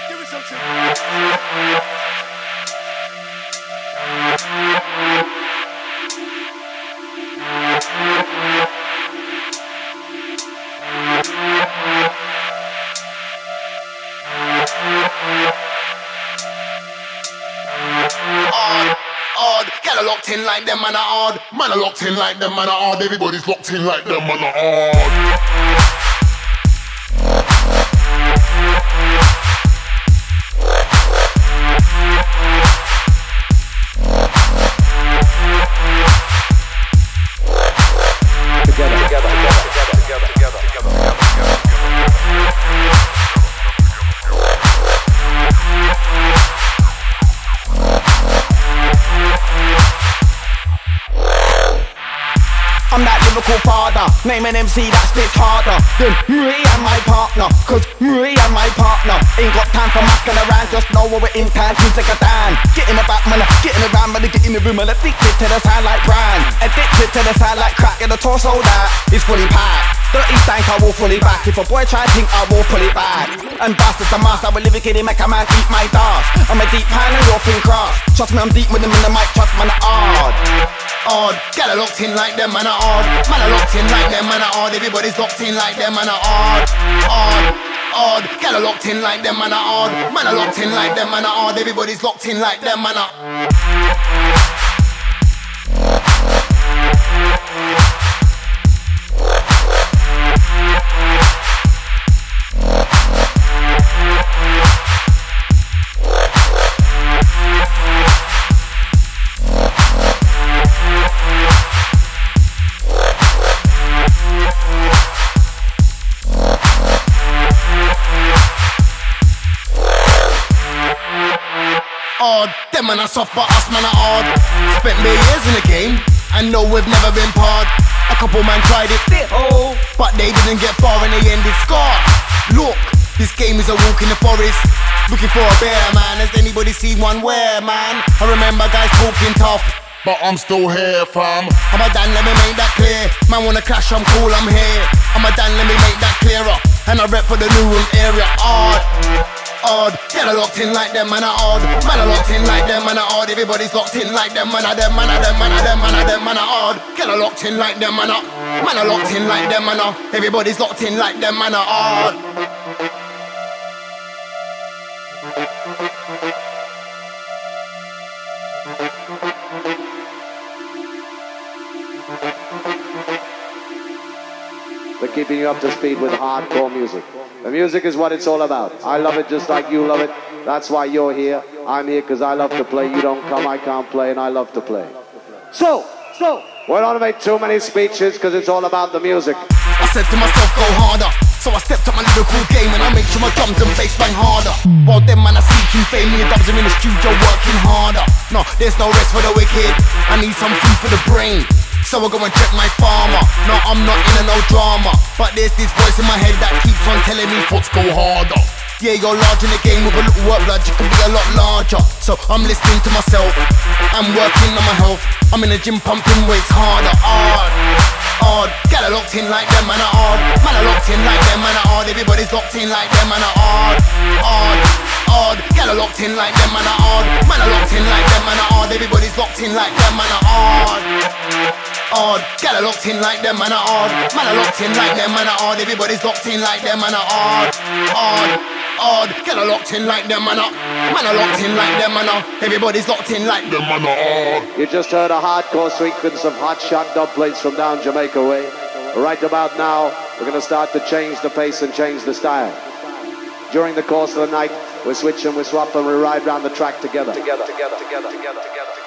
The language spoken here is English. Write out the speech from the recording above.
Give me something. Get locked in like them, man are hard. Man are locked in like them, man are hard. Everybody's locked in like them, man are hard. I'm that lyrical father, name an MC that spits harder than me and my partner. Cause me and my partner ain't got time for mucking around. Just know when we're in time to take a stand. Get in the back, man, get in the van, man, get in the room, man. Addicted to the sound like brand, addicted to the sound like crack. In the torso that is fully packed. Dirty stank, I will fully back. If a boy try to think, I will pull it back. And bastard's the master, I will lyrically make a man eat my dust. I'm a deep pan and you're thin cross. Trust me, I'm deep with them in the mic, trust man, hard. Hard, get locked in like them, man are hard. Man are locked in like them, man are hard. Everybody's locked in like them, man are hard. Hard, get locked in like them, man are hard. Man are locked in like them, man are hard. Everybody's locked in like them, man are. Hard, them man are soft but us man are hard. Spent me years in the game and know we've never been parred. A couple man tried it, but they didn't get far in the end it's scarred. Look, this game is a walk in the forest, looking for a bear man. Has anybody seen one where man? I remember guys talking tough, but I'm still here fam. I'm a Dan, let me make that clear. Man wanna clash, I'm cool, I'm here. I'm a Dan, let me make that clearer. And I rep for the new room area. Hard, get locked in like them, man are hard. Man are locked in like them, man are hard. Everybody's locked in like them, man are them, man are them, man are them, man are them, man are hard. Get locked in like them, man are. Man are locked in like them, man are. Everybody's locked in like them, man are hard. We're keeping you up to speed with hardcore music. The music is what it's all about. I love it just like you love it. That's why you're here. I'm here because I love to play. You don't come, I can't play, and I love to play. So, we don't make too many speeches because it's all about the music. I said to myself, go harder. So I stepped up my lyrical game and I make sure my drums and bass bang harder. While them man are seeking fame, me and dubs are in the studio working harder. No, there's no rest for the wicked. I need some food for the brain. So I go and check my farmer. No, I'm not in a no drama, but there's this voice in my head that keeps on telling me thoughts go harder. Yeah, you're large in the game with a little work, blood, you can be a lot larger. So I'm listening to myself, I'm working on my health. I'm in the gym pumping weights harder. Hard, get locked in like them, man are hard. Man are locked in like them, man are hard. Everybody's locked in like them, man are hard. Get locked in like them, man are hard. Man are locked in like them, man are hard. Everybody's locked in like them, man are hard. Get locked in like them, man are hard. Man are locked in like them, man are hard. Everybody's locked in like them, man are hard. Get locked in like them, man are. Man are locked in like them, man are. Everybody's locked in like them, man are hard. You just heard a hardcore sequence of hot shot dub plates from down Jamaica way. Right about now, we're gonna start to change the pace and change the style. During the course of the night, we're switching, we're swapping, we ride round the track together.